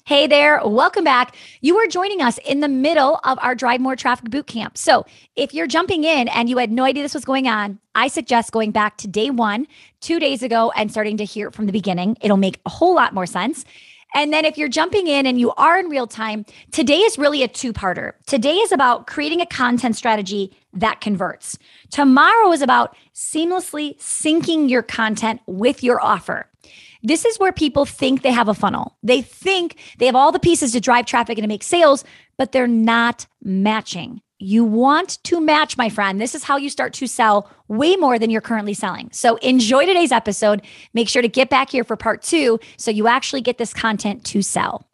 Hey there, welcome back. You are joining us in the middle of our Drive More Traffic Bootcamp. So if you're jumping in and you had no idea this was going on, I suggest going back to day one, 2 days ago, and starting to hear it from the beginning. It'll make a whole lot more sense. And then if you're jumping in and you are in real time, today is really a two-parter. Today is about creating a content strategy that converts. Tomorrow is about seamlessly syncing your content with your offer. This is where people think they have a funnel. They think they have all the pieces to drive traffic and to make sales, but they're not matching. You want to match, my friend. This is how you start to sell way more than you're currently selling. So enjoy today's episode. Make sure to get back here for part 2 so you actually get this content to sell.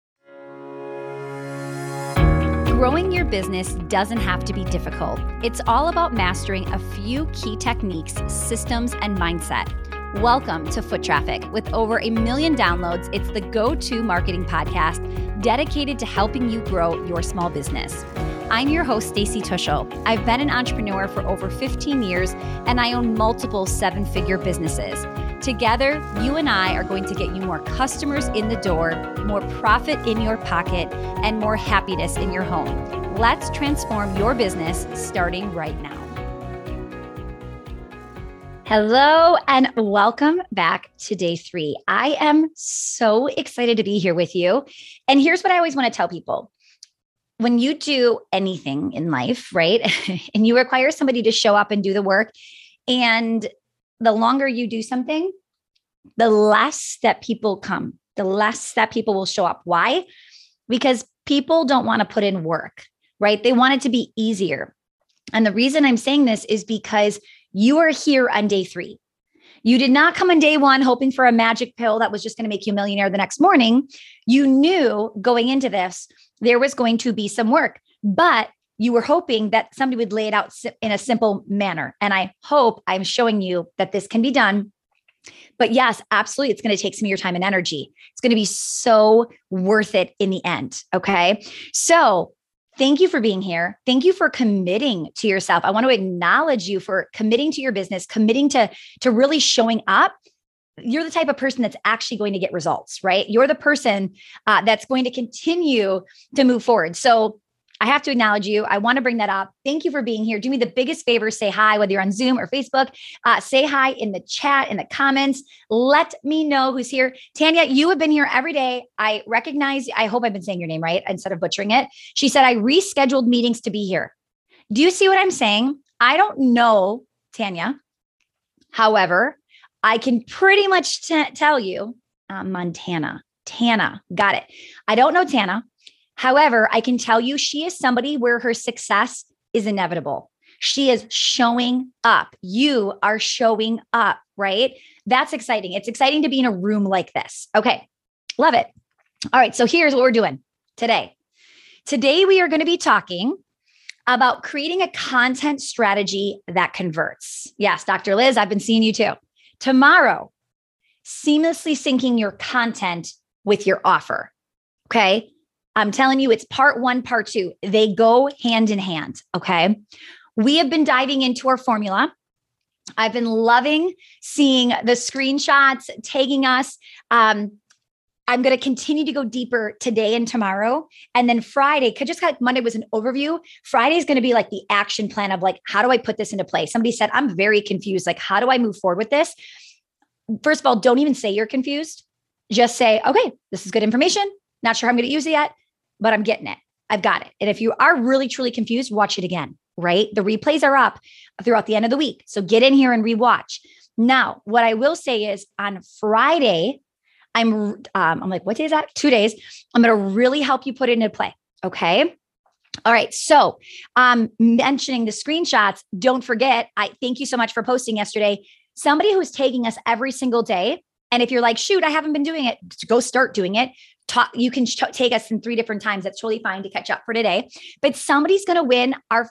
Growing your business doesn't have to be difficult. It's all about mastering a few key techniques, systems, and mindset. Welcome to Foot Traffic. With over 1 million downloads, it's the go-to marketing podcast dedicated to helping you grow your small business. I'm your host, Stacey Tuschl. I've been an entrepreneur for over 15 years, and I own multiple 7-figure businesses. Together, you and I are going to get you more customers in the door, more profit in your pocket, and more happiness in your home. Let's transform your business starting right now. Hello and welcome back to day 3. I am so excited to be here with you. And here's what I always want to tell people. When you do anything in life, right, and you require somebody to show up and do the work, and the longer you do something, the less that people come, the less that people will show up. Why? Because people don't want to put in work, right? They want it to be easier. And the reason I'm saying this is because you are here on day 3. You did not come on day 1 hoping for a magic pill that was just going to make you a millionaire the next morning. You knew going into this, there was going to be some work, but you were hoping that somebody would lay it out in a simple manner. And I hope I'm showing you that this can be done. But yes, absolutely, it's going to take some of your time and energy. It's going to be so worth it in the end. Okay. So thank you for being here. Thank you for committing to yourself. I want to acknowledge you for committing to your business, committing to really showing up. You're the type of person that's actually going to get results, right? You're the person that's going to continue to move forward. So I have to acknowledge you. I want to bring that up. Thank you for being here. Do me the biggest favor, say hi, whether you're on Zoom or Facebook. Say hi in the chat, in the comments. Let me know who's here. Tanya, you have been here every day. I recognize, I hope I've been saying your name right instead of butchering it. She said, I rescheduled meetings to be here. Do you see what I'm saying? I don't know, Tanya. However, I can pretty much tell you, Montana, Tana, got it. I don't know Tana. However, I can tell you she is somebody where her success is inevitable. She is showing up. You are showing up, right? That's exciting. It's exciting to be in a room like this. Okay. Love it. All right. So here's what we're doing today. Today, we are going to be talking about creating a content strategy that converts. Yes, Dr. Liz, I've been seeing you too. Tomorrow, seamlessly syncing your content with your offer. Okay. I'm telling you, it's part 1, part 2. They go hand in hand. Okay. We have been diving into our formula. I've been loving seeing the screenshots tagging us. I'm going to continue to go deeper today and tomorrow. And then Friday, just like Monday was an overview, Friday is going to be like the action plan of like, how do I put this into play? Somebody said, I'm very confused. Like, how do I move forward with this? First of all, don't even say you're confused. Just say, okay, this is good information. Not sure how I'm going to use it yet, but I'm getting it. I've got it. And if you are really, truly confused, watch it again, right? The replays are up throughout the end of the week. So get in here and rewatch. Now, what I will say is on Friday, I'm like, what day is that? 2 days. I'm going to really help you put it into play. Okay. All right. So mentioning the screenshots, don't forget, I thank you so much for posting yesterday. Somebody who's taking us every single day. And if you're like, shoot, I haven't been doing it, go start doing it. You can take us in 3 different times. That's totally fine to catch up for today. But somebody's going to win our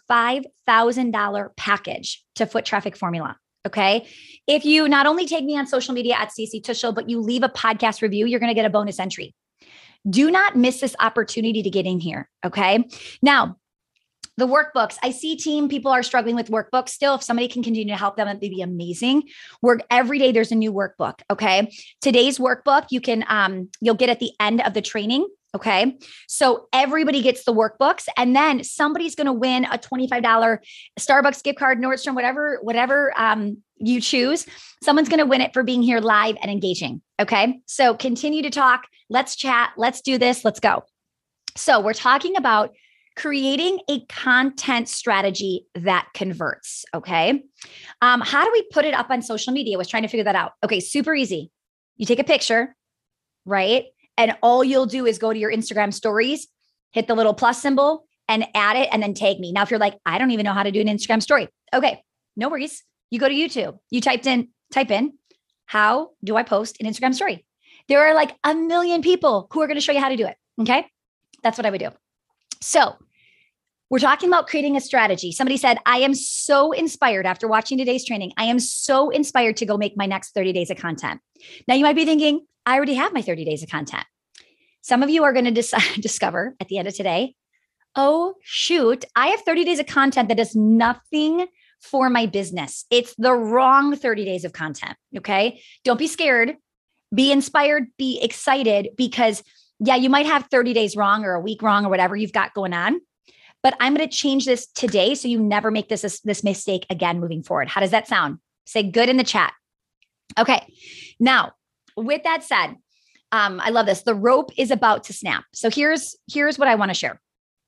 $5,000 package to Foot Traffic Formula. Okay. If you not only take me on social media at Stacey Tuschl, but you leave a podcast review, you're going to get a bonus entry. Do not miss this opportunity to get in here. Okay. Now, The workbooks. I see team people are struggling with workbooks still. If somebody can continue to help them, it'd be amazing. Every day there's a new workbook. Okay. Today's workbook you can you'll get at the end of the training. Okay. So everybody gets the workbooks, and then somebody's going to win a $25 Starbucks gift card, Nordstrom, whatever you choose. Someone's going to win it for being here live and engaging. Okay. So continue to talk. Let's chat. Let's do this. Let's go. So we're talking about creating a content strategy that converts. Okay. How do we put it up on social media? I was trying to figure that out. Okay. Super easy. You take a picture, right? And all you'll do is go to your Instagram stories, hit the little plus symbol and add it, and then tag me. Now, if you're like, I don't even know how to do an Instagram story. Okay. No worries. You go to YouTube, you type in, how do I post an Instagram story? There are like 1 million people who are going to show you how to do it. Okay. That's what I would do. So we're talking about creating a strategy. Somebody said, I am so inspired after watching today's training. I am so inspired to go make my next 30 days of content. Now you might be thinking, I already have my 30 days of content. Some of you are going to discover at the end of today, oh shoot, I have 30 days of content that does nothing for my business. It's the wrong 30 days of content. Okay. Don't be scared. Be inspired, be excited, because yeah, you might have 30 days wrong or a week wrong or whatever you've got going on. But I'm going to change this today so you never make this mistake again moving forward. How does that sound? Say good in the chat. Okay. Now, with that said, I love this. The rope is about to snap. So here's what I want to share.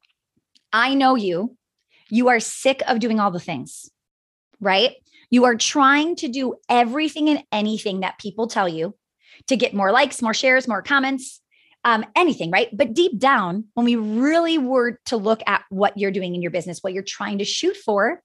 I know you are sick of doing all the things, right? You are trying to do everything and anything that people tell you to get more likes, more shares, more comments, anything, right? But deep down, when we really were to look at what you're doing in your business, what you're trying to shoot for,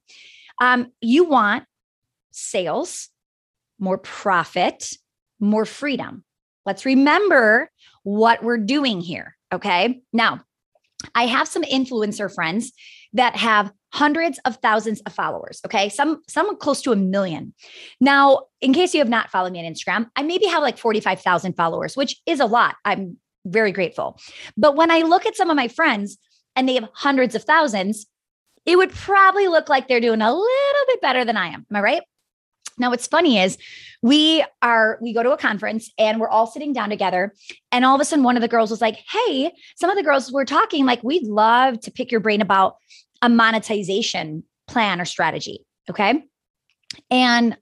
you want sales, more profit, more freedom. Let's remember what we're doing here. Okay. Now, I have some influencer friends that have hundreds of thousands of followers. Okay. Some close to 1 million. Now, in case you have not followed me on Instagram, I maybe have like 45,000 followers, which is a lot. I'm very grateful. But when I look at some of my friends and they have hundreds of thousands, it would probably look like they're doing a little bit better than I am. Am I right? Now, what's funny is we go to a conference and we're all sitting down together. And all of a sudden, one of the girls was like, hey, some of the girls were talking like, we'd love to pick your brain about a monetization plan or strategy. Okay. And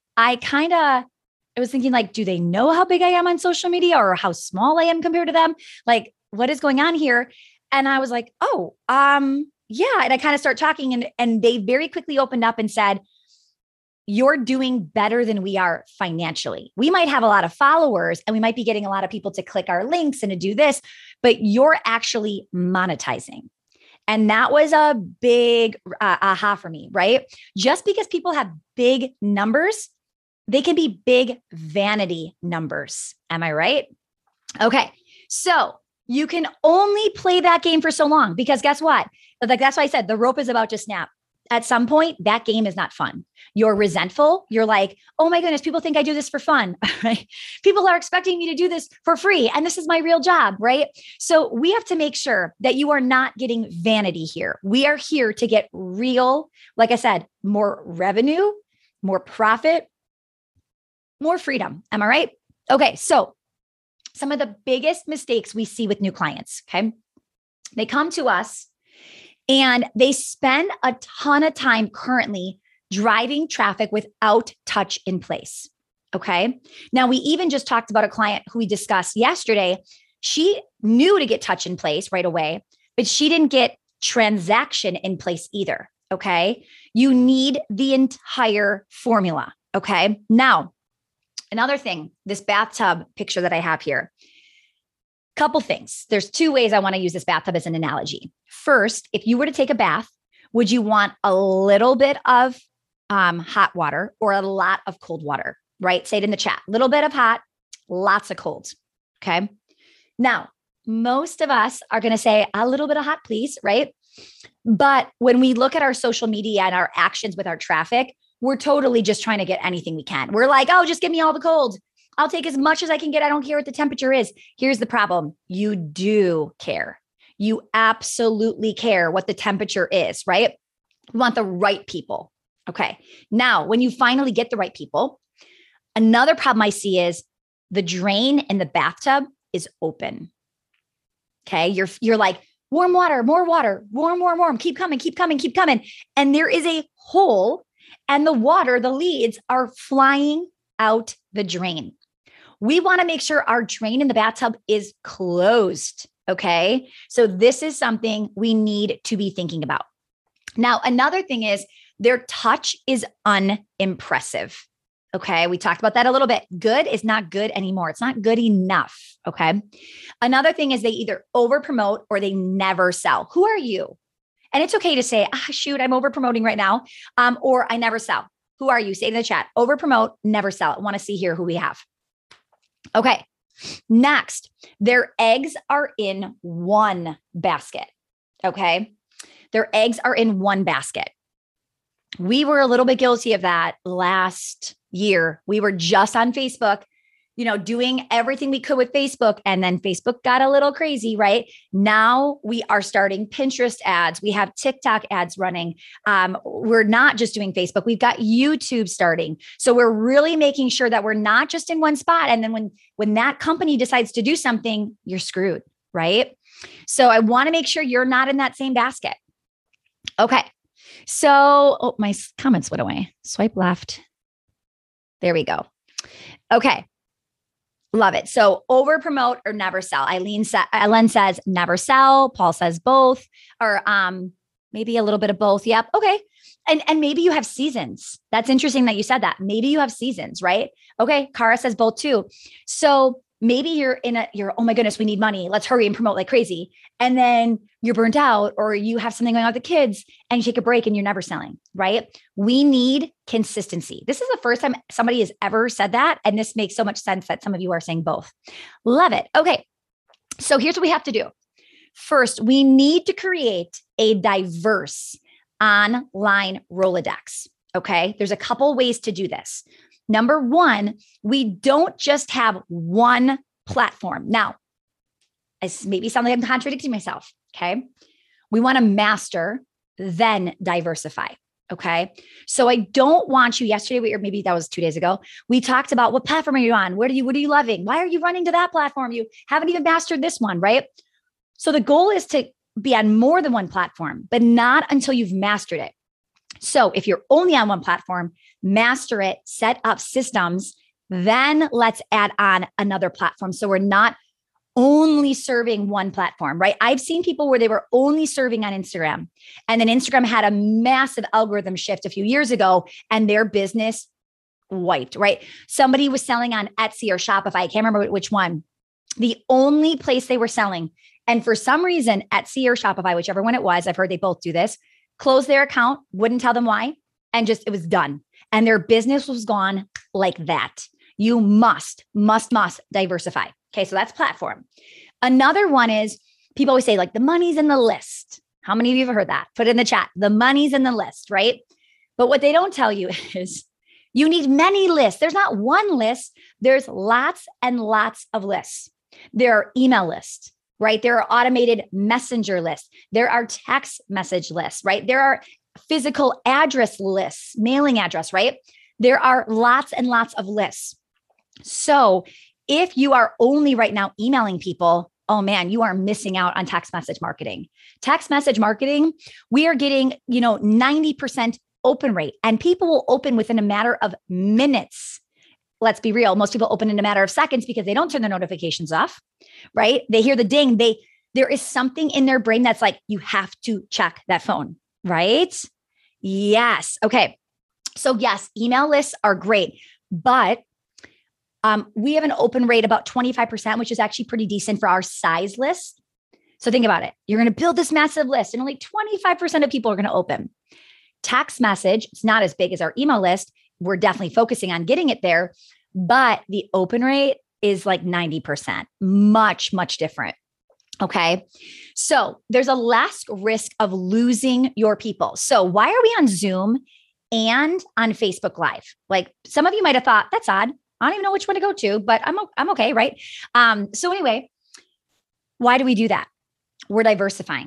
I was thinking like, do they know how big I am on social media or how small I am compared to them? Like, what is going on here? And I was like, oh, yeah. And I kind of start talking and they very quickly opened up and said, you're doing better than we are financially. We might have a lot of followers and we might be getting a lot of people to click our links and to do this, but you're actually monetizing. And that was a big aha for me, right? Just because people have big numbers, they can be big vanity numbers. Am I right? Okay. So you can only play that game for so long because guess what? Like, that's why I said the rope is about to snap. At some point, that game is not fun. You're resentful. You're like, oh my goodness, people think I do this for fun, right? People are expecting me to do this for free. And this is my real job, right? So we have to make sure that you are not getting vanity here. We are here to get real, like I said, more revenue, more profit, more freedom. Am I right? Okay. So some of the biggest mistakes we see with new clients, okay? They come to us and they spend a ton of time currently driving traffic without touch in place. Okay. Now, we even just talked about a client who we discussed yesterday. She knew to get touch in place right away, but she didn't get transaction in place either. Okay. You need the entire formula. Okay. Now, another thing, this bathtub picture that I have here. Couple things. There's 2 ways I want to use this bathtub as an analogy. First, if you were to take a bath, would you want a little bit of hot water or a lot of cold water, right? Say it in the chat. Little bit of hot, lots of cold. Okay. Now, most of us are going to say a little bit of hot, please, right? But when we look at our social media and our actions with our traffic, we're totally just trying to get anything we can. We're like, oh, just give me all the cold. I'll take as much as I can get. I don't care what the temperature is. Here's the problem. You do care. You absolutely care what the temperature is, right? We want the right people. Okay. Now, when you finally get the right people, another problem I see is the drain in the bathtub is open. Okay. You're like, warm water, more water, warm, keep coming. And there is a hole and the water, the leads are flying out the drain. We want to make sure our drain in the bathtub is closed. Okay. So this is something we need to be thinking about. Now, another thing is their touch is unimpressive. Okay. We talked about that a little bit. Good is not good anymore. It's not good enough. Okay. Another thing is they either over promote or they never sell. Who are you? And it's okay to say, shoot, I'm over promoting right now. Or I never sell. Who are you? Say in the chat, over promote, never sell. I want to see here who we have. Okay. Next, their eggs are in one basket. Okay. Their eggs are in one basket. We were a little bit guilty of that last year. We were just on Facebook, doing everything we could with Facebook. And then Facebook got a little crazy, right? Now we are starting Pinterest ads. We have TikTok ads running. We're not just doing Facebook. We've got YouTube starting. So we're really making sure that we're not just in one spot. And then when that company decides to do something, you're screwed, right? So I want to make sure you're not in that same basket. Okay. So, my comments went away. Swipe left. There we go. Okay. Love it. So over promote or never sell. Ellen says never sell. Paul says both, or maybe a little bit of both. Yep. Okay. And maybe you have seasons. That's interesting that you said that. Maybe you have seasons, right? Okay. Kara says both too. So maybe you're oh my goodness, we need money. Let's hurry and promote like crazy. And then you're burnt out, or you have something going on with the kids and you take a break and you're never selling, right? We need consistency. This is the first time somebody has ever said that. And this makes so much sense that some of you are saying both. Love it. Okay. So here's what we have to do. First, we need to create a diverse online Rolodex. Okay. There's a couple ways to do this. Number one, we don't just have one platform. Now, it's maybe something I'm contradicting myself. Okay. We want to master, then diversify. Okay. So I don't want you yesterday, or maybe that was 2 days ago. We talked about what platform are you on? What are you loving? Why are you running to that platform? You haven't even mastered this one, right? So the goal is to be on more than one platform, but not until you've mastered it. So if you're only on one platform, master it, set up systems, then let's add on another platform. So we're not only serving one platform, right? I've seen people where they were only serving on Instagram, and then Instagram had a massive algorithm shift a few years ago and their business wiped, right? Somebody was selling on Etsy or Shopify. I can't remember which one. The only place they were selling. And for some reason, Etsy or Shopify, whichever one it was, I've heard they both do this, closed their account, wouldn't tell them why, and just, it was done. And their business was gone like that. You must diversify. Okay, so that's platform. Another one is, people always say like the money's in the list. How many of you have heard that? Put it in the chat. The money's in the list, right? But what they don't tell you is you need many lists. There's not one list. There's lots and lots of lists. There are email lists, right? There are automated messenger lists. There are text message lists, right? There are physical address lists, mailing address, right? There are lots and lots of lists. So if you are only right now emailing people, oh man, you are missing out on text message marketing. Text message marketing, we are getting, 90% open rate, and people will open within a matter of minutes. Let's be real. Most people open in a matter of seconds because they don't turn their notifications off, right? They hear the ding. There is something in their brain that's like, you have to check that phone, right? Yes. Okay. So yes, email lists are great, but we have an open rate about 25%, which is actually pretty decent for our size list. So think about it. You're going to build this massive list and only 25% of people are going to open. Text message, it's not as big as our email list. We're definitely focusing on getting it there, but the open rate is like 90%, much, much different. Okay. So there's a less risk of losing your people. So why are we on Zoom and on Facebook Live? Like some of you might have thought, that's odd. I don't even know which one to go to, but I'm okay. Right. So anyway, why do we do that? We're diversifying.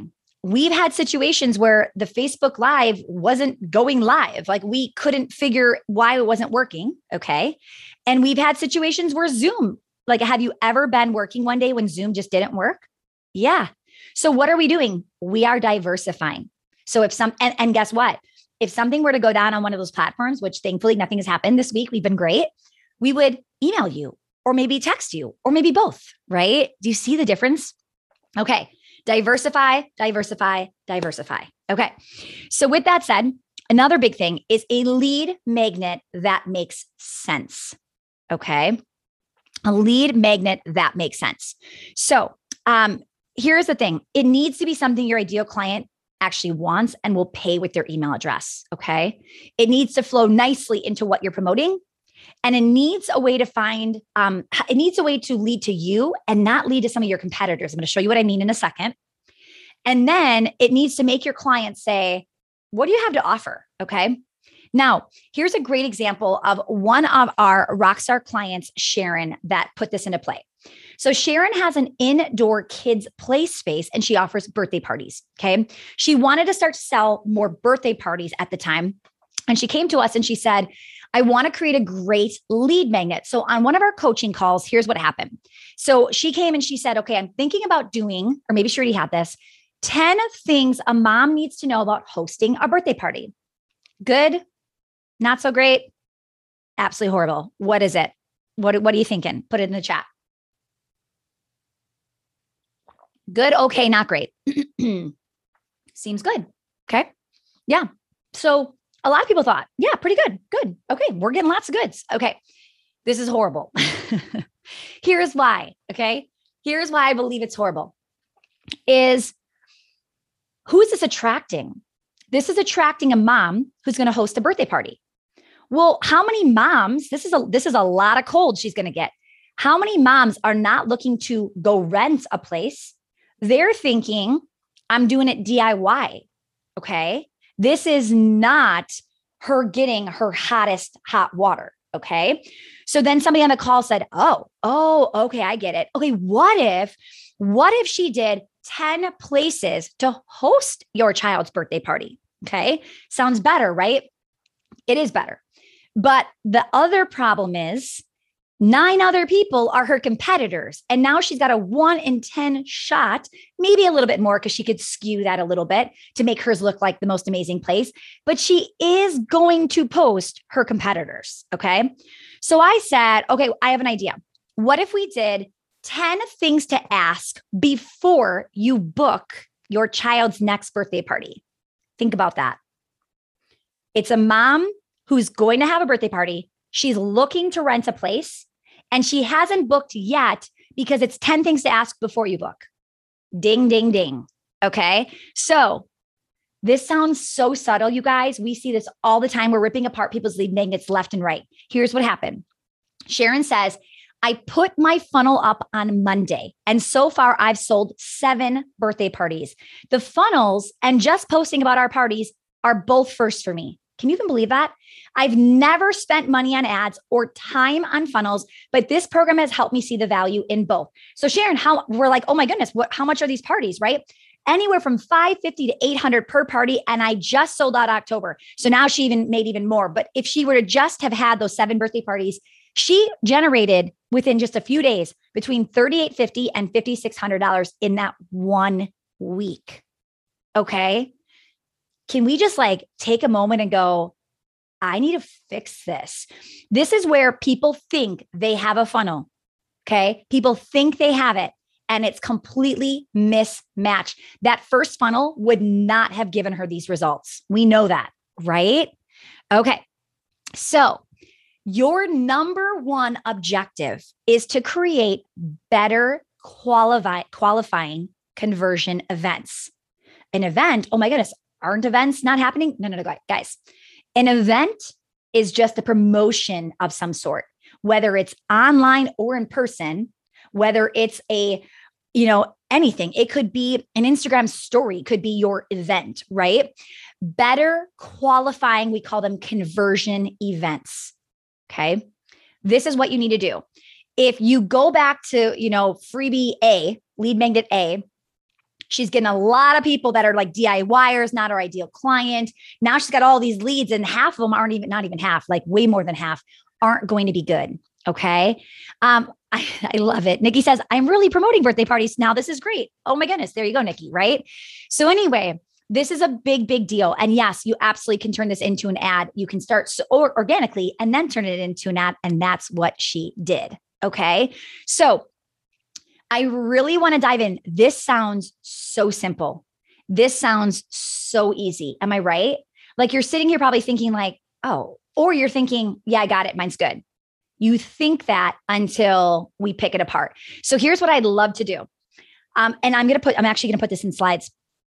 we've had situations where the Facebook Live wasn't going live. Like we couldn't figure why it wasn't working. Okay. And we've had situations where Zoom, like, have you ever been working one day when Zoom just didn't work? Yeah. So what are we doing? We are diversifying. So and guess what? If something were to go down on one of those platforms, which thankfully nothing has happened this week, we've been great. We would email you or maybe text you or maybe both, right? Do you see the difference? Okay. Diversify, diversify, diversify. Okay. So with that said, another big thing is a lead magnet that makes sense. Okay. A lead magnet that makes sense. So here's the thing. It needs to be something your ideal client actually wants and will pay with their email address. Okay. It needs to flow nicely into what you're promoting. And it needs a way to lead to you and not lead to some of your competitors. I'm going to show you what I mean in a second. And then it needs to make your client say, what do you have to offer? Okay. Now, here's a great example of one of our Rockstar clients, Sharon, that put this into play. So Sharon has an indoor kids play space and she offers birthday parties. Okay. She wanted to start to sell more birthday parties at the time. And she came to us and she said, I want to create a great lead magnet. So on one of our coaching calls, here's what happened. So she came and she said, okay, I'm thinking about doing, or maybe she already had this, 10 things a mom needs to know about hosting a birthday party. Good, not so great, absolutely horrible. What is it? What are you thinking? Put it in the chat. Good, okay, not great. Seems good. Okay. Yeah. So a lot of people thought, yeah, pretty good. Good. Okay. We're getting lots of goods. Okay. This is horrible. Here's why. Okay. Here's why I believe it's horrible is who is this attracting? This is attracting a mom who's going to host a birthday party. Well, how many moms, this is a lot of cold she's going to get. How many moms are not looking to go rent a place? They're thinking, I'm doing it DIY. Okay. This is not her getting her hottest hot water. Okay. So then somebody on the call said, oh, okay, I get it. Okay. What if she did 10 places to host your child's birthday party? Okay. Sounds better, right? It is better. But the other problem is 9 other people are her competitors. And now she's got a 1 in 10 shot, maybe a little bit more because she could skew that a little bit to make hers look like the most amazing place. But she is going to post her competitors. Okay. So I said, okay, I have an idea. What if we did 10 things to ask before you book your child's next birthday party? Think about that. It's a mom who's going to have a birthday party. She's looking to rent a place and she hasn't booked yet because it's 10 things to ask before you book. Ding, ding, ding. Okay. So this sounds so subtle, you guys. We see this all the time. We're ripping apart people's lead magnets left and right. Here's what happened. Sharon says, I put my funnel up on Monday, and so far I've sold 7 birthday parties. The funnels and just posting about our parties are both first for me. Can you even believe that? I've never spent money on ads or time on funnels, but this program has helped me see the value in both. So Sharon, we're like, oh my goodness, how much are these parties, right? Anywhere from $550 to $800 per party. And I just sold out October. So now she even made even more. But if she were to just have had those 7 birthday parties, she generated within just a few days between $3,850 and $5,600 in that 1 week. Okay. Can we just take a moment and go, I need to fix this. This is where people think they have a funnel. Okay. People think they have it and it's completely mismatched. That first funnel would not have given her these results. We know that, right? Okay. So your number one objective is to create better qualifying conversion events. An event, oh my goodness, aren't events not happening? No, guys. An event is just a promotion of some sort, whether it's online or in person, whether it's anything. It could be an Instagram story, it could be your event, right? Better qualifying, we call them conversion events. Okay. This is what you need to do. If you go back to, freebie A, lead magnet A, She's getting a lot of people that are like DIYers, not our ideal client. Now she's got all these leads and half of them aren't even, not even half, like way more than half aren't going to be good. Okay. I love it. Nikki says, I'm really promoting birthday parties now. This is great. Oh my goodness. There you go, Nikki. Right. So anyway, this is a big, big deal. And yes, you absolutely can turn this into an ad. You can start organically and then turn it into an ad. And that's what she did. Okay. So I really want to dive in. This sounds so simple. This sounds so easy. Am I right? Like you're sitting here probably thinking like, oh, or you're thinking, yeah, I got it. Mine's good. You think that until we pick it apart. So here's what I'd love to do. And I'm actually going to put this in slides.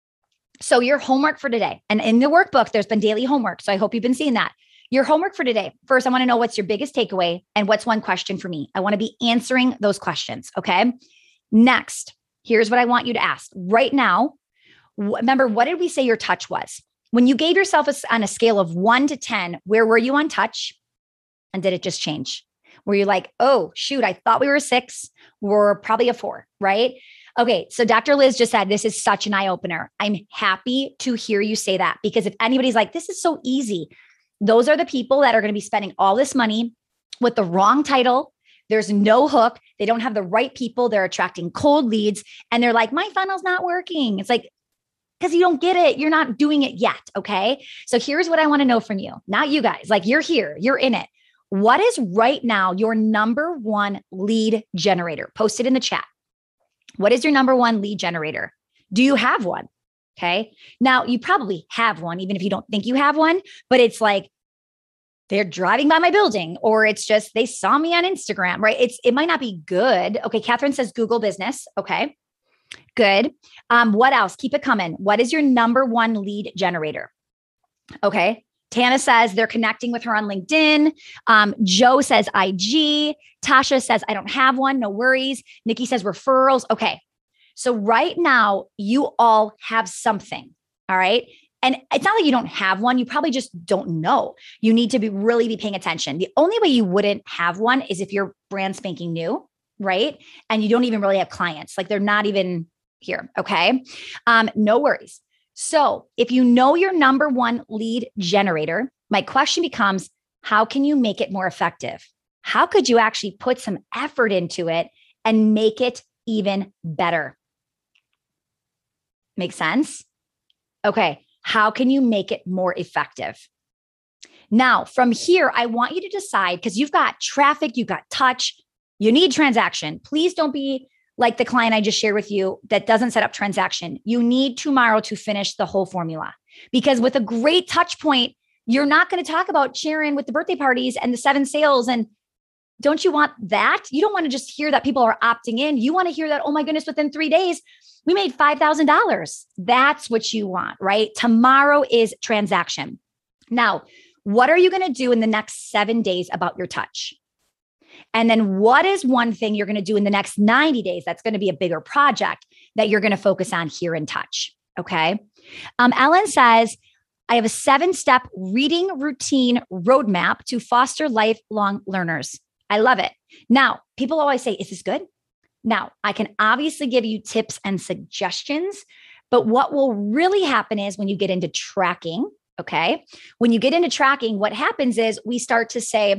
So your homework for today, and in the workbook, there's been daily homework. So I hope you've been seeing that. Your homework for today. First, I want to know what's your biggest takeaway and what's one question for me. I want to be answering those questions. Okay. Next, here's what I want you to ask right now. Remember, what did we say your touch was? When you gave yourself on a scale of 1 to 10, where were you on touch? And did it just change? Were you like, oh, shoot, I thought we were a 6. We're probably a 4, right? Okay. So Dr. Liz just said, this is such an eye opener. I'm happy to hear you say that, because if anybody's like, this is so easy, those are the people that are going to be spending all this money with the wrong title. There's no hook. They don't have the right people. They're attracting cold leads. And they're like, my funnel's not working. It's like, because you don't get it. You're not doing it yet. Okay. So here's what I want to know from you. Not you guys, like you're here, you're in it. What is right now your number one lead generator? Post it in the chat. What is your number one lead generator? Do you have one? Okay. Now you probably have one, even if you don't think you have one, but it's like, they're driving by my building, or it's just, they saw me on Instagram, right? It might not be good. Okay. Catherine says Google business. Okay. Good. What else? Keep it coming. What is your number one lead generator? Okay. Tana says they're connecting with her on LinkedIn. Joe says IG. Tasha says, I don't have one. No worries. Nikki says referrals. Okay. So right now you all have something. All right. And it's not like you don't have one. You probably just don't know. You need to really be paying attention. The only way you wouldn't have one is if you're brand spanking new, right? And you don't even really have clients. Like they're not even here. Okay. No worries. So if you know your number one lead generator, my question becomes, how can you make it more effective? How could you actually put some effort into it and make it even better? Make sense? Okay. How can you make it more effective? Now, from here, I want you to decide, because you've got traffic, you've got touch, you need transaction. Please don't be like the client I just shared with you that doesn't set up transaction. You need tomorrow to finish the whole formula, because with a great touch point, you're not going to talk about Sharon with the birthday parties and the 7 sales. And don't you want that? You don't want to just hear that people are opting in. You want to hear that, oh my goodness, within 3 days, we made $5,000. That's what you want, right? Tomorrow is transaction. Now, what are you going to do in the next 7 days about your touch? And then what is one thing you're going to do in the next 90 days? That's going to be a bigger project that you're going to focus on here in touch. Okay. Ellen says, I have a 7-step reading routine roadmap to foster lifelong learners. I love it. Now, people always say, is this good? Now, I can obviously give you tips and suggestions, but what will really happen is when you get into tracking, okay? When you get into tracking, what happens is we start to say,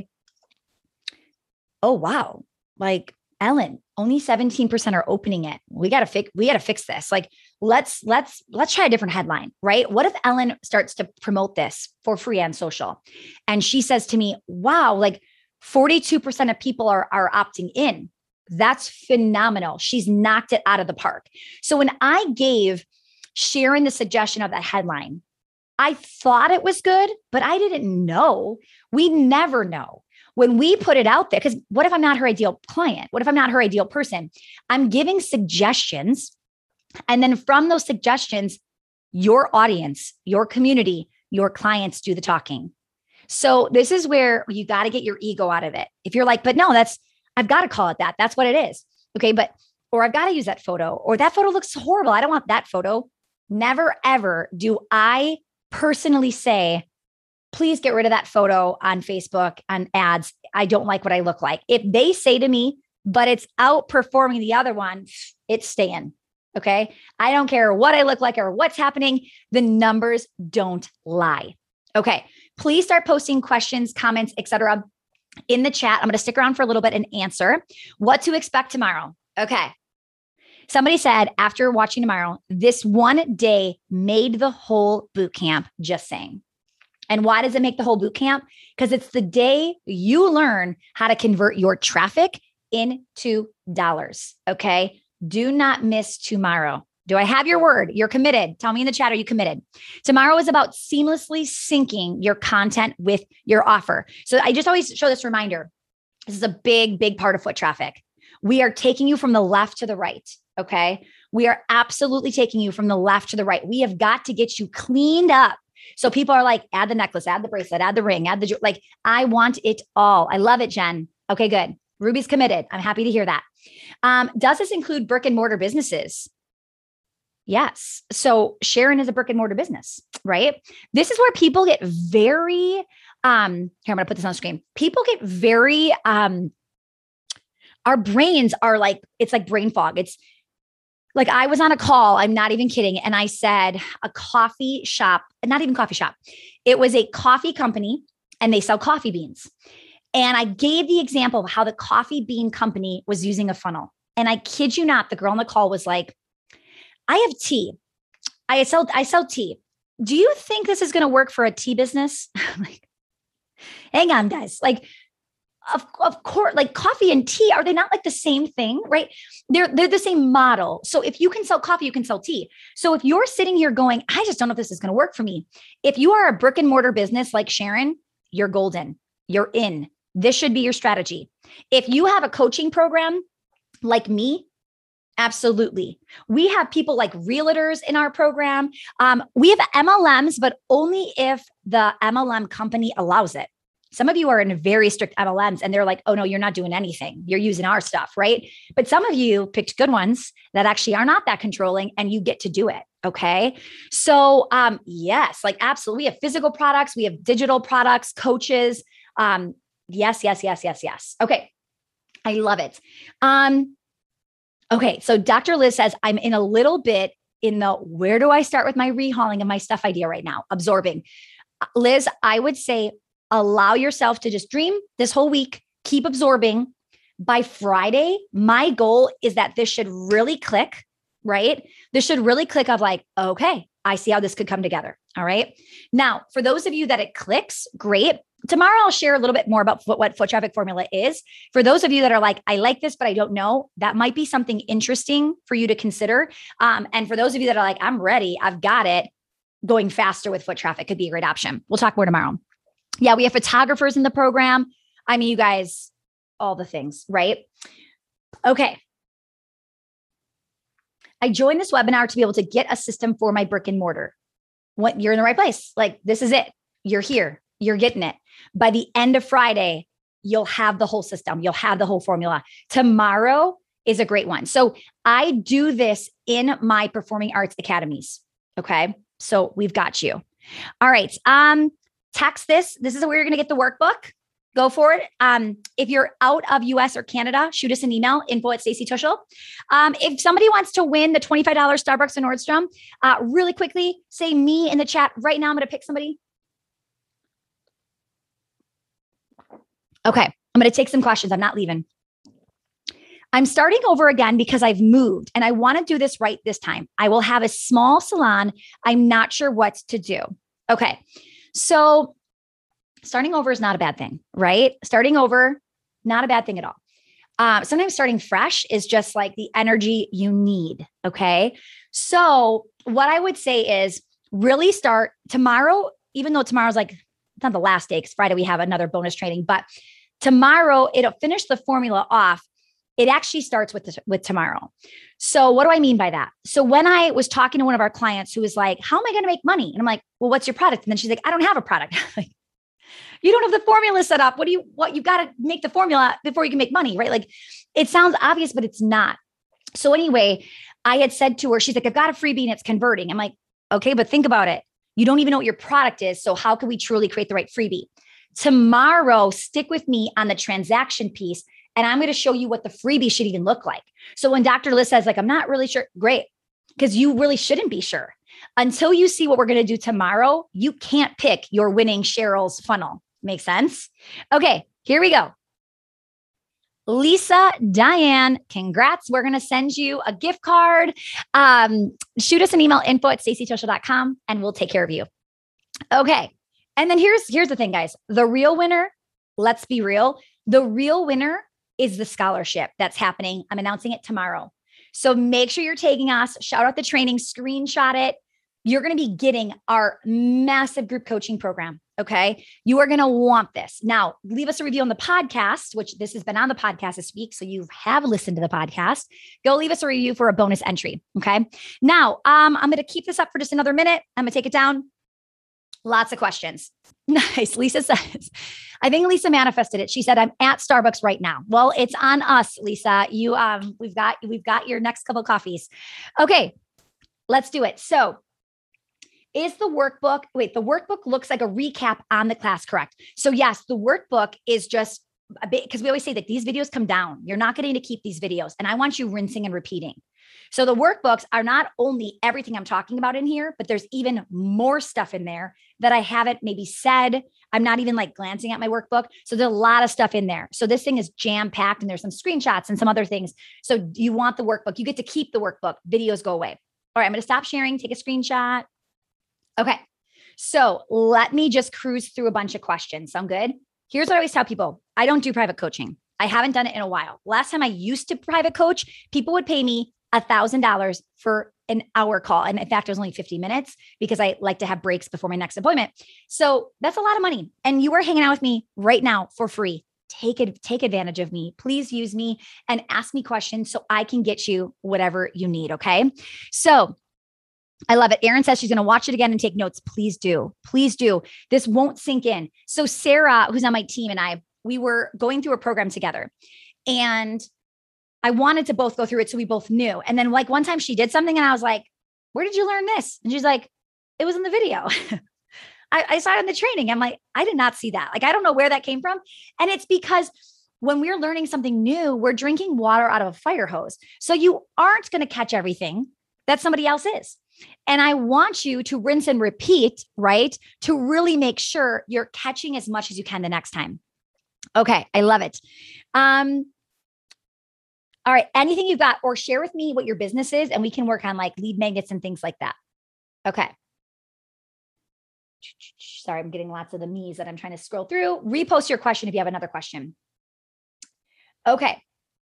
oh, wow, like Ellen, only 17% are opening it. We got to fix this. Like, let's try a different headline, right? What if Ellen starts to promote this for free on social? And she says to me, wow, like 42% of people are opting in. That's phenomenal. She's knocked it out of the park. So when I gave Sharon the suggestion of that headline, I thought it was good, but I didn't know. We never know. When we put it out there, because what if I'm not her ideal client? What if I'm not her ideal person? I'm giving suggestions. And then from those suggestions, your audience, your community, your clients do the talking. So this is where you got to get your ego out of it. If you're like, but no, I've got to call it that. That's what it is. Okay. Or I've got to use that photo, or that photo looks horrible. I don't want that photo. Never, ever do I personally say, please get rid of that photo on Facebook, on ads. I don't like what I look like. If they say to me, but it's outperforming the other one, it's staying. Okay. I don't care what I look like or what's happening. The numbers don't lie. Okay. Please start posting questions, comments, etc. in the chat. I'm going to stick around for a little bit and answer what to expect tomorrow. Okay. Somebody said after watching tomorrow, this one day made the whole boot camp. Just saying. And why does it make the whole boot camp? Because it's the day you learn how to convert your traffic into dollars. Okay. Do not miss tomorrow. Do I have your word? You're committed. Tell me in the chat, are you committed? Tomorrow is about seamlessly syncing your content with your offer. So I just always show this reminder. This is a big, big part of foot traffic. We are taking you from the left to the right. Okay. We are absolutely taking you from the left to the right. We have got to get you cleaned up. So people are like, add the necklace, add the bracelet, add the ring, add the, like, I want it all. I love it, Jen. Okay, good. Ruby's committed. I'm happy to hear that. Does this include brick and mortar businesses? Yes. So Sharon is a brick and mortar business, right? This is where people get very, here, I'm going to put this on the screen. People get very, our brains are like, it's like brain fog. It's like, I was on a call, I'm not even kidding. And I said a coffee shop, not even coffee shop. It was a coffee company and they sell coffee beans. And I gave the example of how the coffee bean company was using a funnel. And I kid you not, the girl on the call was like, I have tea. I sell tea. Do you think this is going to work for a tea business? I'm like, hang on, guys. Like, of course, like coffee and tea, are they not like the same thing, right? They're the same model. So if you can sell coffee, you can sell tea. So if you're sitting here going, I just don't know if this is going to work for me. If you are a brick and mortar business like Sharon, you're golden. You're in. This should be your strategy. If you have a coaching program like me, absolutely. We have people like realtors in our program. We have MLMs, but only if the MLM company allows it. Some of you are in very strict MLMs and they're like, oh no, you're not doing anything. You're using our stuff, right? But some of you picked good ones that actually are not that controlling and you get to do it. Okay. So yes, like absolutely. We have physical products. We have digital products, coaches. Yes. Okay. I love it. Okay. So Dr. Liz says, I'm in a little bit in the, where do I start with my rehauling of my stuff idea right now? Absorbing. Liz, I would say, allow yourself to just dream this whole week, keep absorbing. By Friday, my goal is that this should really click, right? This should really click of like, okay, I see how this could come together. All right. Now, for those of you that it clicks, great. Tomorrow, I'll share a little bit more about what foot traffic formula is. For those of you that are like, I like this, but I don't know, that might be something interesting for you to consider. And for those of you that are like, I'm ready, I've got it, going faster with foot traffic could be a great option. We'll talk more tomorrow. Yeah, we have photographers in the program. I mean, you guys, all the things, right? Okay. I joined this webinar to be able to get a system for my brick and mortar. What, you're in the right place. Like, this is it. You're here. You're getting it. By the end of Friday, you'll have the whole system. You'll have the whole formula. Tomorrow is a great one. So I do this in my performing arts academies. Okay. So we've got you. All right. Text this. This is where you're going to get the workbook. Go for it. If you're out of US or Canada, shoot us an email, info@StaceyTushel. If somebody wants to win the $25 Starbucks in Nordstrom, really quickly, say me in the chat right now. I'm going to pick somebody. Okay. I'm going to take some questions. I'm not leaving. I'm starting over again because I've moved and I want to do this right this time. I will have a small salon. I'm not sure what to do. Okay. So starting over is not a bad thing, right? Starting over, not a bad thing at all. Sometimes starting fresh is just like the energy you need. Okay. So what I would say is really start tomorrow, even though tomorrow's like, it's not the last day because Friday we have another bonus training, but tomorrow it'll finish the formula off. It actually starts with tomorrow. So what do I mean by that? So when I was talking to one of our clients who was like, how am I going to make money? And I'm like, well, what's your product? And then she's like, I don't have a product. Like, you don't have the formula set up. What you got to make the formula before you can make money, right? Like it sounds obvious, but it's not. So anyway, I had said to her, she's like, I've got a freebie and it's converting. I'm like, okay, but think about it. You don't even know what your product is. So how can we truly create the right freebie? Tomorrow, stick with me on the transaction piece. And I'm going to show you what the freebie should even look like. So when Dr. Liz says like, I'm not really sure, great. because you really shouldn't be sure. Until you see what we're going to do tomorrow, you can't pick your winning Cheryl's funnel. Make sense? Okay, here we go. Lisa Diane, congrats. We're going to send you a gift card. Shoot us an email, info@stacytoshel.com, and we'll take care of you. Okay. And then here's the thing, guys. The real winner, let's be real. The real winner is the scholarship that's happening. I'm announcing it tomorrow. So make sure you're taking us, shout out the training, screenshot it. You're going to be getting our massive group coaching program. Okay. You are going to want this. Now, leave us a review on the podcast, which this has been on the podcast this week. So you have listened to the podcast. Go leave us a review for a bonus entry. Okay. Now, I'm going to keep this up for just another minute. I'm going to take it down. Lots of questions. Nice. Lisa says, I think Lisa manifested it. She said, I'm at Starbucks right now. Well, it's on us, Lisa. We've got your next couple of coffees. Okay. Let's do it. So is the workbook looks like a recap on the class, correct? So yes, the workbook is just a bit, because we always say that these videos come down. You're not getting to keep these videos. And I want you rinsing and repeating. So the workbooks are not only everything I'm talking about in here, but there's even more stuff in there that I haven't maybe said. I'm not even like glancing at my workbook. So there's a lot of stuff in there. So this thing is jam-packed and there's some screenshots and some other things. So you want the workbook. You get to keep the workbook. Videos go away. All right, I'm going to stop sharing, take a screenshot. Okay. So let me just cruise through a bunch of questions. Sound good? Here's what I always tell people. I don't do private coaching. I haven't done it in a while. Last time I used to private coach, people would pay me $1,000 for an hour call. And in fact, it was only 50 minutes because I like to have breaks before my next appointment. So that's a lot of money. And you are hanging out with me right now for free. Take advantage of me. Please use me and ask me questions so I can get you whatever you need. Okay. So I love it. Erin says she's going to watch it again and take notes. Please do. Please do. This won't sink in. So Sarah, who's on my team, and we were going through a program together, and I wanted to both go through it so we both knew. And then like one time she did something and I was like, where did you learn this? And she's like, it was in the video. I saw it in the training. I'm like, I did not see that. Like, I don't know where that came from. And it's because when we're learning something new, we're drinking water out of a fire hose. So you aren't going to catch everything that somebody else is. And I want you to rinse and repeat, right? To really make sure you're catching as much as you can the next time. Okay. I love it. All right. Anything you've got, or share with me what your business is, and we can work on like lead magnets and things like that. Okay. Sorry, I'm getting lots of the me's that I'm trying to scroll through. Repost your question if you have another question. Okay.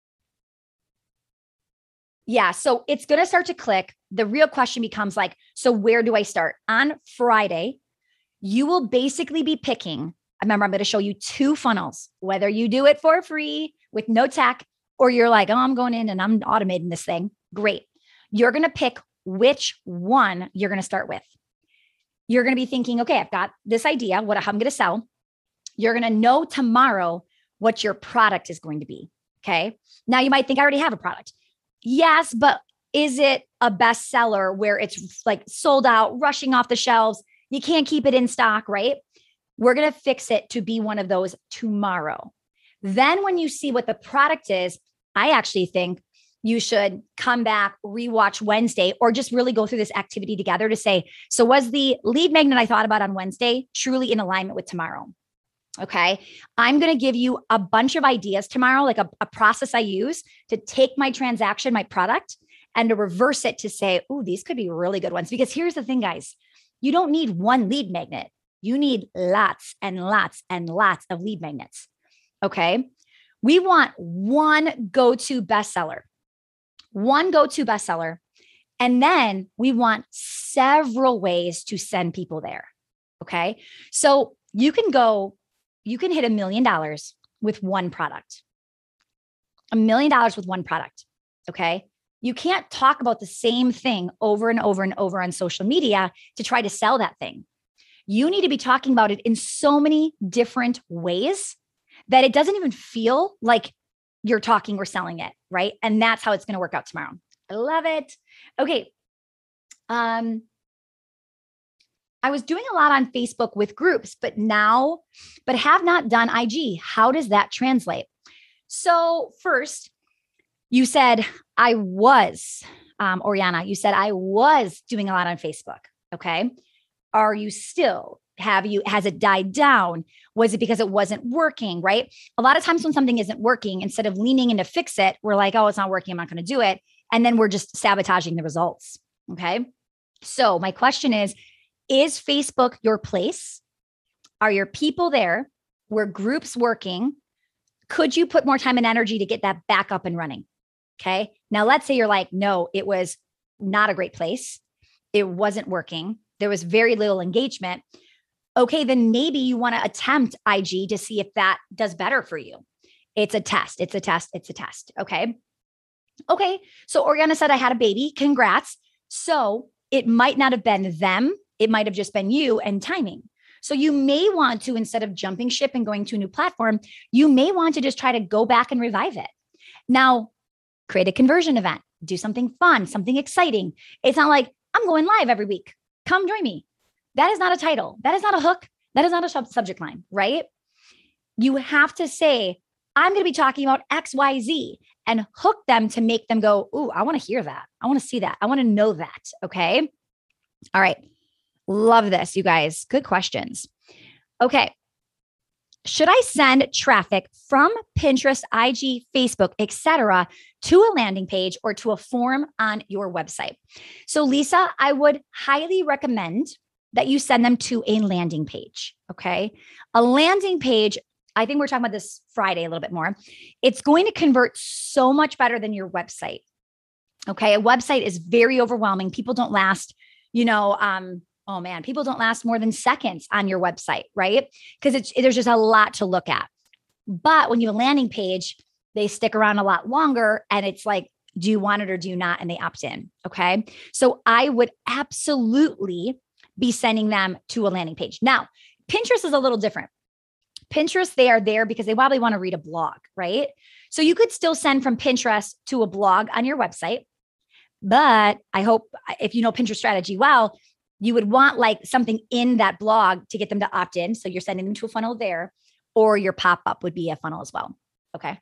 Yeah. So it's going to start to click. The real question becomes like, so where do I start? On Friday, you will basically be picking, remember, I'm going to show you 2 funnels, whether you do it for free with no tech, or you're like, oh, I'm going in and I'm automating this thing. Great. You're going to pick which one you're going to start with. You're going to be thinking, okay, I've got this idea, what I'm going to sell. You're going to know tomorrow what your product is going to be. Okay. Now you might think I already have a product. Yes, but is it a bestseller where it's like sold out, rushing off the shelves? You can't keep it in stock, right? We're going to fix it to be one of those tomorrow. Then when you see what the product is, I actually think you should come back, rewatch Wednesday, or just really go through this activity together to say, so was the lead magnet I thought about on Wednesday truly in alignment with tomorrow? Okay. I'm going to give you a bunch of ideas tomorrow, like a process I use to take my transaction, my product, and to reverse it to say, oh, these could be really good ones. Because here's the thing, guys, you don't need one lead magnet. You need lots and lots and lots of lead magnets. Okay. We want one go-to bestseller, and then we want several ways to send people there. Okay. So you can hit $1 million with one product, $1 million with one product. Okay. You can't talk about the same thing over and over and over on social media to try to sell that thing. You need to be talking about it in so many different ways that it doesn't even feel like you're talking or selling it, right? And that's how it's going to work out tomorrow. I love it. Okay. I was doing a lot on Facebook with groups, but have not done IG. How does that translate? So first, you said I was Oriana, you said I was doing a lot on Facebook. Okay. Are you still? Has it died down? Was it because it wasn't working? Right. A lot of times when something isn't working, instead of leaning in to fix it, we're like, oh, it's not working, I'm not going to do it. And then we're just sabotaging the results. Okay. So my question is Facebook your place? Are your people there? Were groups working? Could you put more time and energy to get that back up and running? Okay. Now let's say you're like, no, it was not a great place. It wasn't working. There was very little engagement. Okay, then maybe you want to attempt IG to see if that does better for you. It's a test. It's a test. It's a test. Okay. Okay. So Oriana said, I had a baby. Congrats. So it might not have been them. It might have just been you and timing. So you may want to, instead of jumping ship and going to a new platform, you may want to just try to go back and revive it. Now, create a conversion event, do something fun, something exciting. It's not like I'm going live every week. Come join me. That is not a title. That is not a hook. That is not a subject line, right? You have to say, I'm going to be talking about XYZ and hook them to make them go, ooh, I want to hear that. I want to see that. I want to know that. Okay. All right. Love this, you guys. Good questions. Okay. Should I send traffic from Pinterest, IG, Facebook, etc., to a landing page or to a form on your website? So, Lisa, I would highly recommend that you send them to a landing page. Okay. A landing page, I think we're talking about this Friday a little bit more. It's going to convert so much better than your website. Okay. A website is very overwhelming. People don't last, oh man, people don't last more than seconds on your website, right? Because there's just a lot to look at. But when you have a landing page, they stick around a lot longer and it's like, do you want it or do you not? And they opt in. Okay. So I would absolutely be sending them to a landing page. Now, Pinterest is a little different. Pinterest, they are there because they probably want to read a blog, right? So you could still send from Pinterest to a blog on your website. But I hope if you know Pinterest strategy well, you would want like something in that blog to get them to opt in. So you're sending them to a funnel there, or your pop-up would be a funnel as well. Okay.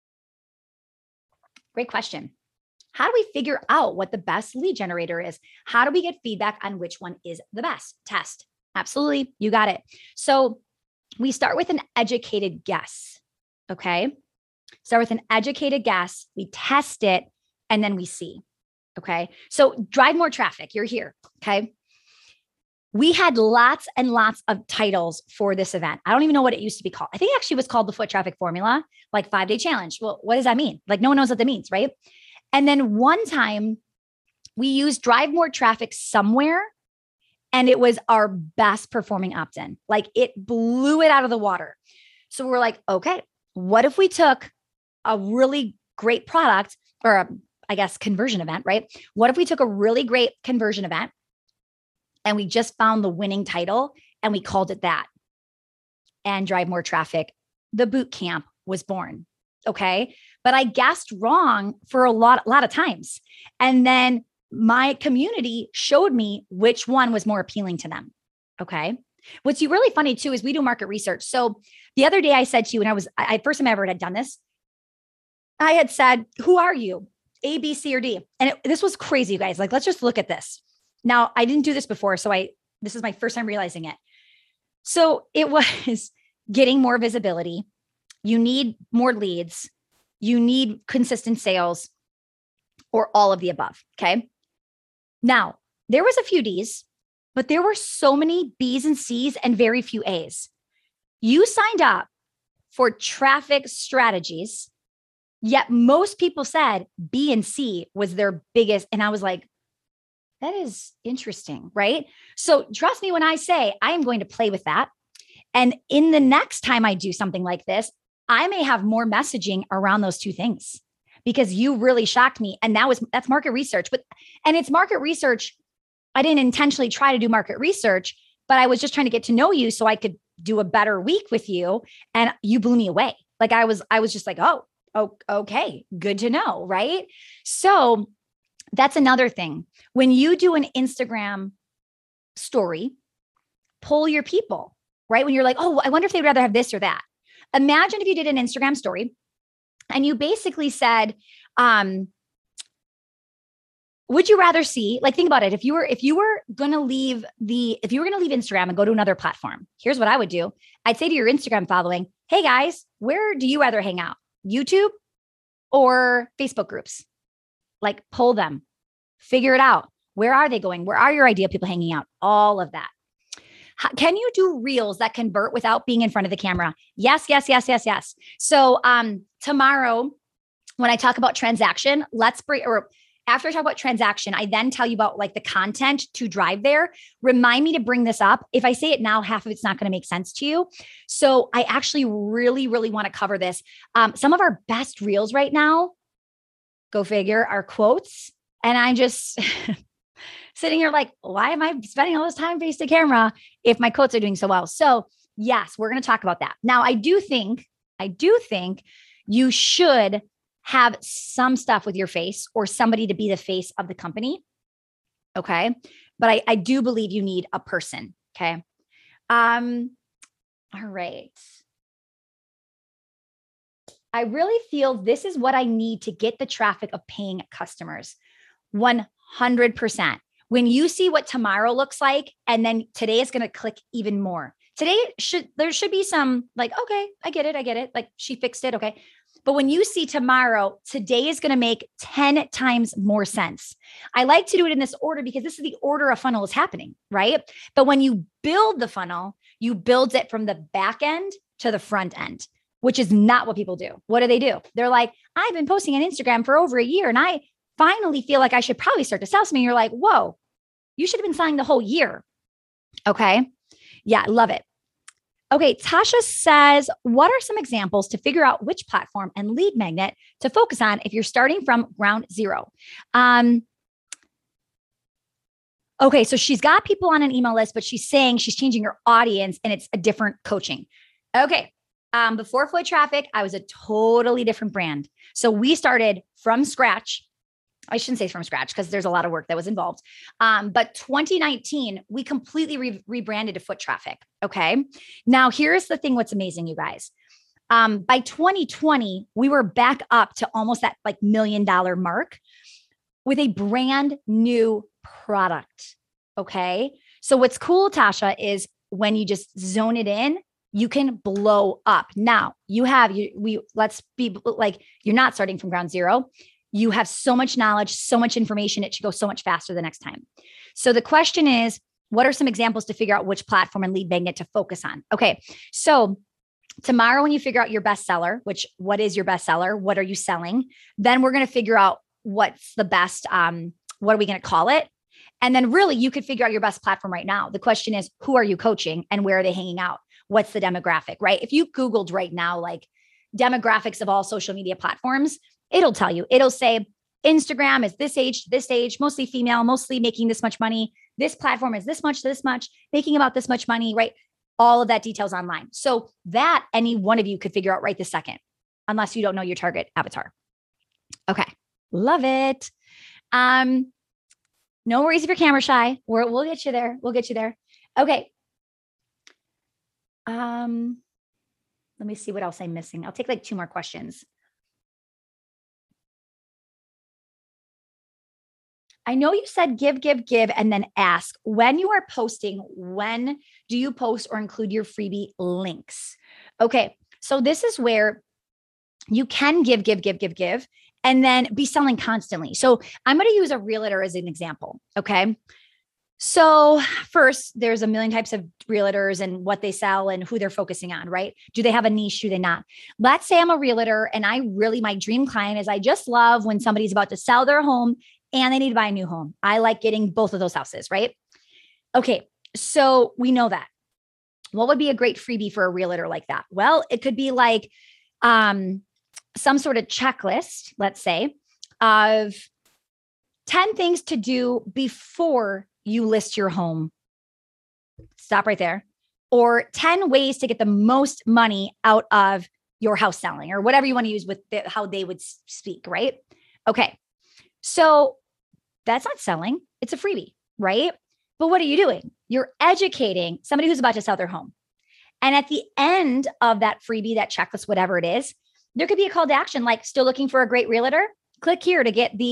Great question. How do we figure out what the best lead generator is? How do we get feedback on which one is the best? Test. Absolutely. You got it. So we start with an educated guess. Okay. Start with an educated guess. We test it and then we see. Okay. So drive more traffic. You're here. Okay. We had lots and lots of titles for this event. I don't even know what it used to be called. I think it actually was called the Foot Traffic Formula, like 5-day challenge. Well, what does that mean? Like no one knows what that means, right? And then one time we used drive more traffic somewhere and it was our best performing opt-in. Like it blew it out of the water. So we're like, okay, what if we took a really great product or I guess conversion event, right? What if we took a really great conversion event and we just found the winning title and we called it that? And drive more traffic. The boot camp was born. Okay. But I guessed wrong for a lot of times. And then my community showed me which one was more appealing to them. Okay. What's really funny too, is we do market research. So the other day I said to you, and first time I ever had done this, I had said, who are you? A, B, C, or D. And this was crazy, you guys. Like, let's just look at this. Now I didn't do this before. So this is my first time realizing it. So it was getting more visibility. You need more leads. You need consistent sales, or all of the above. Okay. Now there was a few D's, but there were so many B's and C's and very few A's. You signed up for traffic strategies, yet most people said B and C was their biggest. And I was like, that is interesting, right? So trust me when I say I am going to play with that. And in the next time I do something like this, I may have more messaging around those two things because you really shocked me. And that's market research, and it's market research. I didn't intentionally try to do market research, but I was just trying to get to know you so I could do a better week with you. And you blew me away. Like I was just like, oh, okay, good to know. Right. So that's another thing. When you do an Instagram story, pull your people, right? When you're like, oh, I wonder if they'd rather have this or that. Imagine if you did an Instagram story and you basically said, would you rather see, like, think about it. If you were going to leave Instagram and go to another platform, here's what I would do. I'd say to your Instagram following, hey guys, where do you rather hang out? YouTube or Facebook groups? Like, pull them, figure it out. Where are they going? Where are your ideal people hanging out? All of that. Can you do reels that convert without being in front of the camera? Yes, yes, yes, yes, yes. So tomorrow, when I talk about transaction, after I talk about transaction, I then tell you about like the content to drive there. Remind me to bring this up. If I say it now, half of it's not going to make sense to you. So I actually really, really want to cover this. Some of our best reels right now, go figure, are quotes. And I just sitting here like, why am I spending all this time face to camera if my quotes are doing so well? So yes, we're going to talk about that. Now, I do think you should have some stuff with your face or somebody to be the face of the company. Okay. But I do believe you need a person. Okay. All right. I really feel this is what I need to get the traffic of paying customers. 100%. When you see what tomorrow looks like, and then today is going to click even more. There should be some like, okay, I get it. Like, she fixed it. Okay. But when you see tomorrow, today is going to make 10 times more sense. I like to do it in this order because this is the order a funnel is happening, right? But when you build the funnel, you build it from the back end to the front end, which is not what people do. What do? They're like, I've been posting on Instagram for over a year and I finally feel like I should probably start to sell something. You're like, whoa, you should have been selling the whole year. Okay. Yeah, I love it. Okay, Tasha says, what are some examples to figure out which platform and lead magnet to focus on if you're starting from ground zero? Okay, so she's got people on an email list, but she's saying she's changing her audience and it's a different coaching. Okay, before Flow Traffic, I was a totally different brand. So we started from scratch. I shouldn't say from scratch because there's a lot of work that was involved. But 2019, we completely rebranded to Foot Traffic. Okay. Now here's the thing. What's amazing, you guys. By 2020, we were back up to almost that like $1 million mark with a brand new product. Okay. So what's cool, Tasha, is when you just zone it in, you can blow up. Now let's be like, you're not starting from ground zero. You have so much knowledge, so much information. It should go so much faster the next time. So the question is, what are some examples to figure out which platform and lead magnet to focus on? Okay. So tomorrow, when you figure out your bestseller, what is your bestseller? What are you selling? Then we're going to figure out what's the best, what are we going to call it? And then really you could figure out your best platform right now. The question is, who are you coaching and where are they hanging out? What's the demographic, right? If you Googled right now, like demographics of all social media platforms, it'll tell you, it'll say Instagram is this age, mostly female, mostly making this much money. This platform is this much, making about this much money, right? All of that details online. So that any one of you could figure out right this second, unless you don't know your target avatar. Okay. Love it. No worries if you're camera shy. We'll get you there. Okay. Let me see what else I'm missing. I'll take like 2 more questions. I know you said give, and then ask. When you are posting, when do you post or include your freebie links? Okay, so this is where you can give, and then be selling constantly. So I'm going to use a realtor as an example, okay? So first, there's a million types of realtors and what they sell and who they're focusing on, right? Do they have a niche? Do they not? Let's say I'm a realtor and my dream client is I just love when somebody's about to sell their home and they need to buy a new home. I like getting both of those houses, right? Okay, so we know that. What would be a great freebie for a realtor like that? Well, it could be like some sort of checklist, let's say, of 10 things to do before you list your home. Stop right there. Or 10 ways to get the most money out of your house selling, or whatever you want to use with how they would speak, right? Okay, so that's not selling. It's a freebie, right? But what are you doing? You're educating somebody who's about to sell their home. And at the end of that freebie, that checklist, whatever it is, there could be a call to action, like still looking for a great realtor? Click here to get the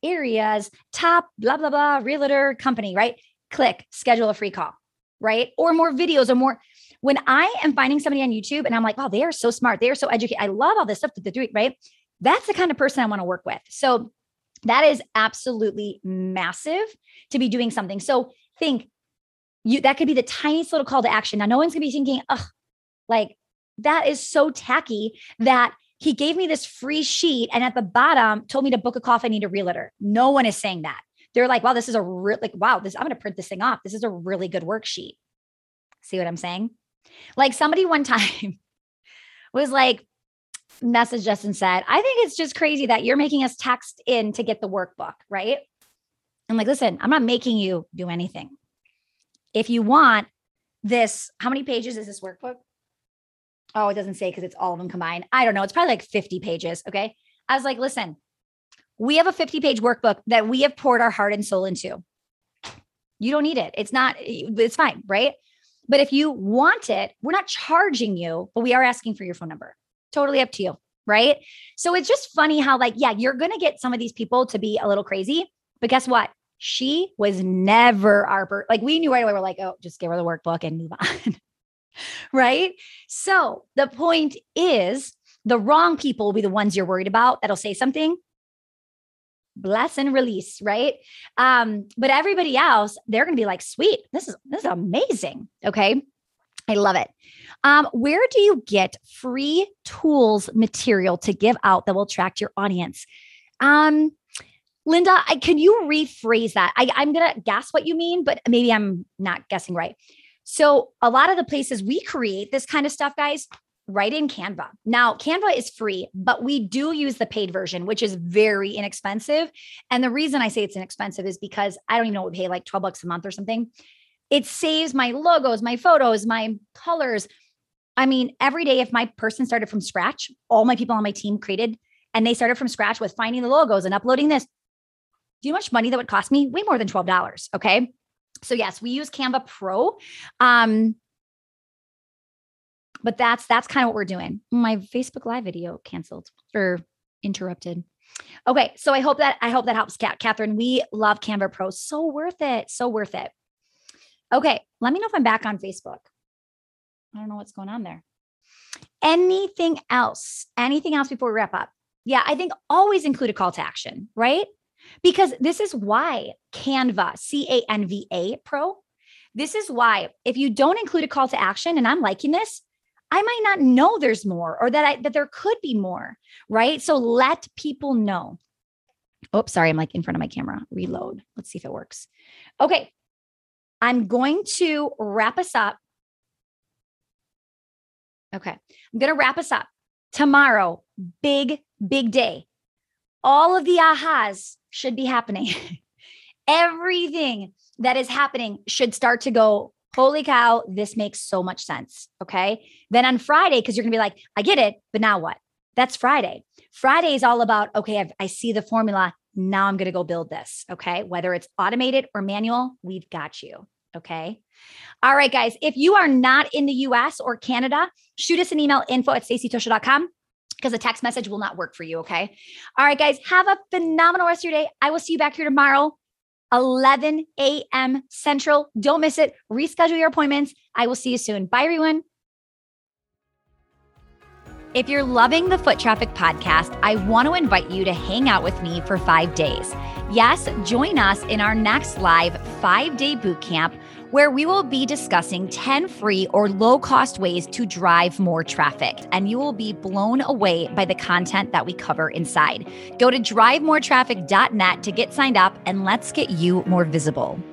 areas, top, blah, blah, blah, realtor company, right? Click, schedule a free call, right? Or more videos or more. When I am finding somebody on YouTube and I'm like, wow, they are so smart. They are so educated. I love all this stuff that they're doing, right? That's the kind of person I want to work with. So that is absolutely massive to be doing something. So think that could be the tiniest little call to action. Now, no one's going to be thinking, oh, like that is so tacky that he gave me this free sheet and at the bottom told me to book a call if I need a realtor. No one is saying that. They're like, wow, this is I'm going to print this thing off. This is a really good worksheet. See what I'm saying? Like somebody one time was like, messaged us and said, I think it's just crazy that you're making us text in to get the workbook, right? I'm like, listen, I'm not making you do anything. If you want this, how many pages is this workbook? Oh, it doesn't say because it's all of them combined. I don't know. It's probably like 50 pages. Okay. I was like, listen, we have a 50-page workbook that we have poured our heart and soul into. You don't need it. It's fine. Right. But if you want it, we're not charging you, but we are asking for your phone number. Totally up to you. Right. So it's just funny how you're going to get some of these people to be a little crazy, but guess what? She was never our, we knew right away. We're like, oh, just give her the workbook and move on. Right. So the point is the wrong people will be the ones you're worried about that'll say something. Bless and release. Right. But everybody else, they're going to be like, sweet, this is amazing. Okay. I love it. Where do you get free tools material to give out that will attract your audience? Linda, can you rephrase that? I'm going to guess what you mean, but maybe I'm not guessing right. So a lot of the places we create this kind of stuff, guys, right in Canva. Now, Canva is free, but we do use the paid version, which is very inexpensive. And the reason I say it's inexpensive is because I don't even know what we pay, like $12 a month or something. It saves my logos, my photos, my colors. I mean, every day, if my person started from scratch, all my people on my team created, and they started from scratch with finding the logos and uploading this. Do you know how much money that would cost me? Way more than $12. Okay. So yes, we use Canva Pro. But that's kind of what we're doing. My Facebook Live video canceled or interrupted. Okay. So I hope that helps, Catherine. We love Canva Pro. So worth it. So worth it. Okay. Let me know if I'm back on Facebook. I don't know what's going on there. Anything else before we wrap up? Yeah. I think always include a call to action, right? Because this is why Canva, Canva Pro, this is why if you don't include a call to action, and I'm liking this, I might not know there's more or that there could be more, right? So let people know. Oh, sorry. I'm in front of my camera. Reload. Let's see if it works. Okay. I'm going to wrap us up. Okay. I'm going to wrap us up. Tomorrow, big day. All of the ahas should be happening. Everything that is happening should start to go, holy cow, this makes so much sense. Okay. Then on Friday, because you're going to be like, I get it, but now what? That's Friday. Friday is all about, okay, I see the formula. Now I'm going to go build this. Okay. Whether it's automated or manual, we've got you. Okay. All right, guys. If you are not in the US or Canada, shoot us an email, info@stacytuschl.com, because a text message will not work for you. Okay. All right, guys, have a phenomenal rest of your day. I will see you back here tomorrow, 11 a.m. Central. Don't miss it. Reschedule your appointments. I will see you soon. Bye, everyone. If you're loving the Foot Traffic Podcast, I want to invite you to hang out with me for 5 days. Yes, join us in our next live 5-day bootcamp, where we will be discussing 10 free or low-cost ways to drive more traffic. And you will be blown away by the content that we cover inside. Go to drivemoretraffic.net to get signed up, and let's get you more visible.